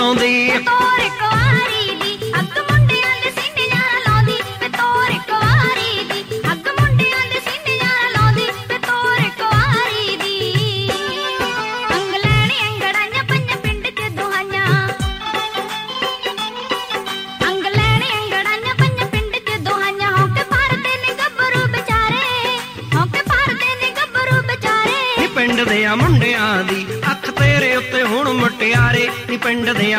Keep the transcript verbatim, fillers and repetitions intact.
ਆਉਂਦੀ ਤੋਰ ਕੁਆਰੀ ਦੀ ਅੱਗ ਮੁੰਡਿਆਂ ਦੇ ਸੀਨੇ ਨਾਲ ਲਾਉਂਦੀ ਵੇ ਤੋਰ ਕੁਆਰੀ ਦੀ ਅੱਗ ਮੁੰਡਿਆਂ ਦੇ ਸੀਨੇ ਨਾਲ ਲਾਉਂਦੀ ਵੇ ਤੋਰ ਕੁਆਰੀ ਦੀ ਅੰਗ ਲੈਣੇ ਅੰਗੜਾਈਆਂ ਪੰਜਾਂ ਪਿੰਡ ਚ ਦੁਹਾਈਆਂ ਅੰਗ ਲੈਣੇ ਅੰਗੜਾਈਆਂ ਪੰਜਾਂ ਪਿੰਡ ਚ ਦੁਹਾਈਆਂ ਹੋ ਕੇ ਭਰਦੇ ਨੇ ਗੱਭਰੂ ਵਿਚਾਰੇ ਹੋ ਕੇ ਭਰਦੇ ਨੇ ਗੱਭਰੂ ਵਿਚਾਰੇ ਨੀ ਪਿੰਡ ਦੇ ਆ ਮੁੰਡਿਆਂ ਦੀ ਅੱਖ ਤੇਰੇ ਉੱਤੇ ਹੁਣ ਮੁਟਿਆਰੇ ਨੀ ਪਿੰਡ ਦੇ